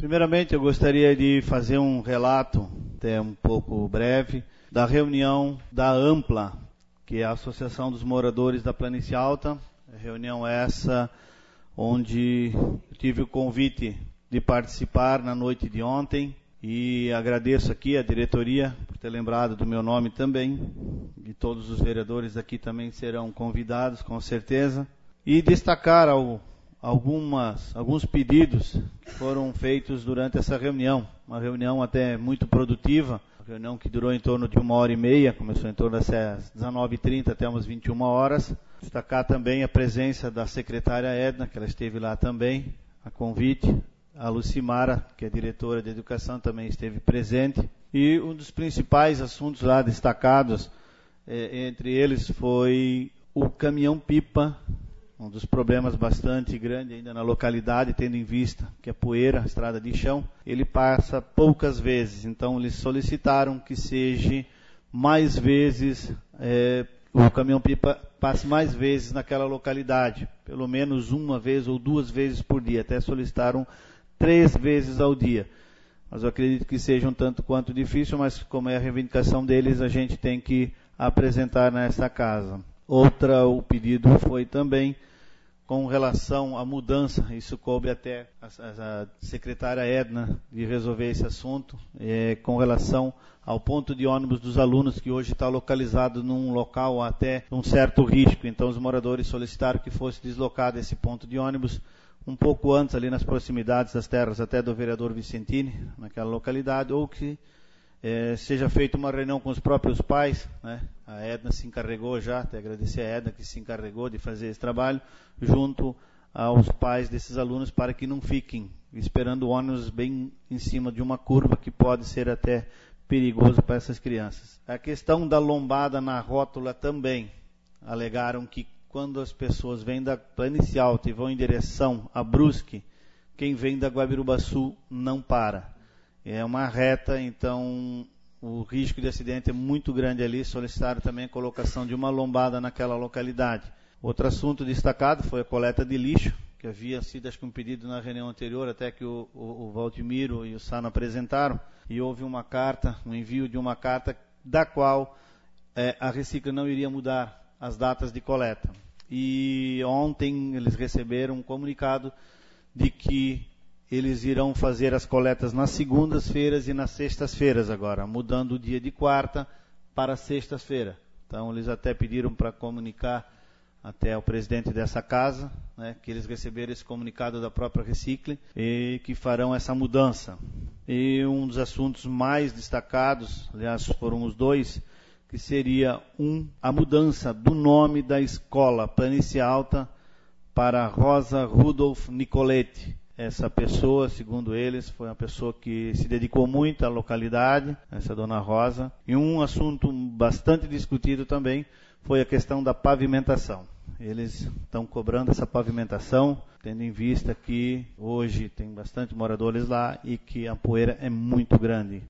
Primeiramente, eu gostaria de fazer um relato, até um pouco breve, da reunião da AMPLA, que é a Associação dos Moradores da Planície Alta. Reunião essa onde eu tive o convite de participar na noite de ontem e agradeço aqui a diretoria por ter lembrado do meu nome também, e todos os vereadores aqui também serão convidados, com certeza, e destacar alguns pedidos que foram feitos durante essa reunião, uma reunião até muito produtiva, uma reunião que durou em torno de 1h30, começou em torno das 19h30 até umas 21 horas. Destacar também a presença da secretária Edna, que ela esteve lá também, a convite, a Lucimara, que é diretora de educação, também esteve presente, e um dos principais assuntos lá destacados, entre eles foi o caminhão-pipa, um dos problemas bastante grande ainda na localidade, tendo em vista que a poeira, a estrada de chão, ele passa poucas vezes. Então, eles solicitaram que seja mais vezes, o caminhão-pipa passe mais vezes naquela localidade, pelo menos uma vez ou 2 vezes por dia. Até solicitaram 3 vezes ao dia. Mas eu acredito que seja um tanto quanto difícil, mas como é a reivindicação deles, a gente tem que apresentar nessa casa. O pedido foi também com relação à mudança, isso coube até a secretária Edna de resolver esse assunto, com relação ao ponto de ônibus dos alunos, que hoje está localizado num local até um certo risco. Então os moradores solicitaram que fosse deslocado esse ponto de ônibus um pouco antes, ali nas proximidades das terras até do vereador Vicentini, naquela localidade, ou que seja feita uma reunião com os próprios pais, né? A Edna se encarregou já, até agradecer a Edna que se encarregou de fazer esse trabalho, junto aos pais desses alunos, para que não fiquem esperando o ônibus bem em cima de uma curva, que pode ser até perigoso para essas crianças. A questão da lombada na rótula também, alegaram que quando as pessoas vêm da Planície Alta e vão em direção a Brusque, quem vem da Guabirubaçu não para. É uma reta, então o risco de acidente é muito grande ali. Solicitaram também a colocação de uma lombada naquela localidade. Outro assunto destacado foi a coleta de lixo, que havia sido, acho que um pedido na reunião anterior, até que o Valdemiro e o Sano apresentaram, e houve uma carta, um envio de uma carta, da qual a Recicla não iria mudar as datas de coleta. E ontem eles receberam um comunicado de que eles irão fazer as coletas nas segundas-feiras e nas sextas-feiras agora, mudando o dia de quarta para sextas-feira. Então, eles até pediram para comunicar até ao presidente dessa casa, né, que eles receberam esse comunicado da própria Recicle e que farão essa mudança. E um dos assuntos mais destacados, aliás, foram os 2, que seria a mudança do nome da escola Planície Alta para Rosa Rudolph Nicoletti. Essa pessoa, segundo eles, foi uma pessoa que se dedicou muito à localidade, essa dona Rosa. E um assunto bastante discutido também foi a questão da pavimentação. Eles estão cobrando essa pavimentação, tendo em vista que hoje tem bastante moradores lá e que a poeira é muito grande.